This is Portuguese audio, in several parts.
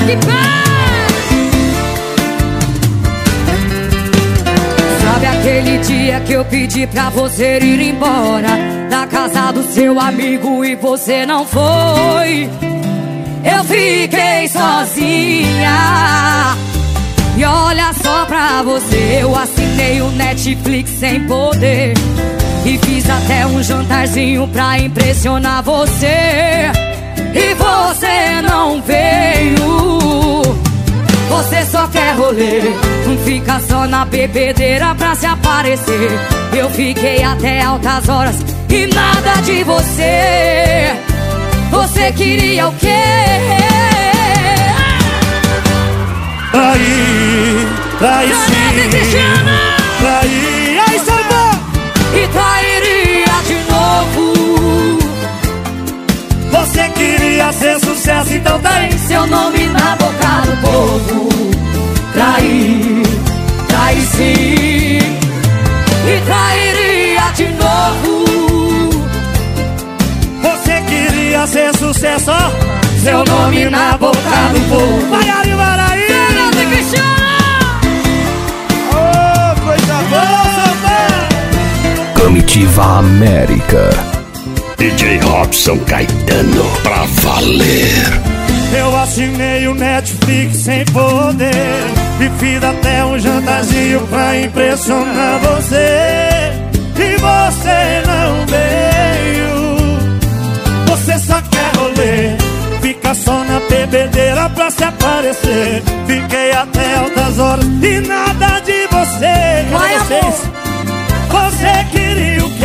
Sabe aquele dia que eu pedi pra você ir embora da casa do seu amigo e você não foi? Eu fiquei sozinha. E olha só pra você, eu assinei o Netflix sem poder e fiz até um jantarzinho pra impressionar você. E você não veio. Você só quer rolê, não fica só na bebedeira pra se aparecer. Eu fiquei até altas horas e nada de você. Você queria o quê? Trair sim, trair, aí salvou! E trairia de novo. Você queria ser sucesso, então daí Seu nome na boca do povo. Trair, trair sim. E trairia de novo. Você queria ser sucesso, ó. Seu nome na boca do povo. Vai, Ari, Maraí! Comitiva América. DJ Robson Caetano, pra valer. Eu assinei o Netflix sem poder e fiz até um jantarzinho pra impressionar você. E você não veio. Você só quer rolê, fica só na bebedeira pra se aparecer. Fiquei até altas horas e nada de você. Vai, vocês? Você queria o quê?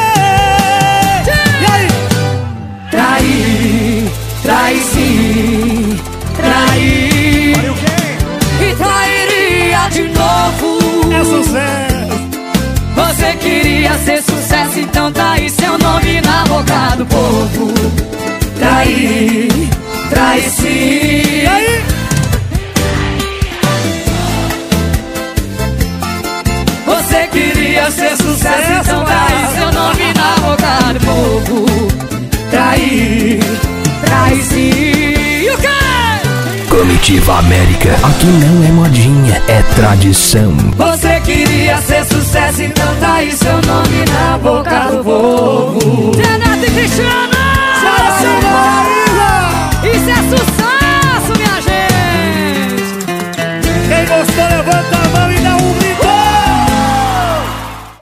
E aí? Trair, trair sim. Trair. Olha o quê? E trairia de novo. É sucesso. Você queria ser sucesso, então trair seu nome na boca do povo. Trair, trair sim. E aí? Você queria ser sucesso, então trair seu nome na boca do povo. Trair, trair sim. E o quê? Comitiva América. Aqui não é modinha, é tradição. Você queria ser sucesso, então trair seu nome na boca do povo.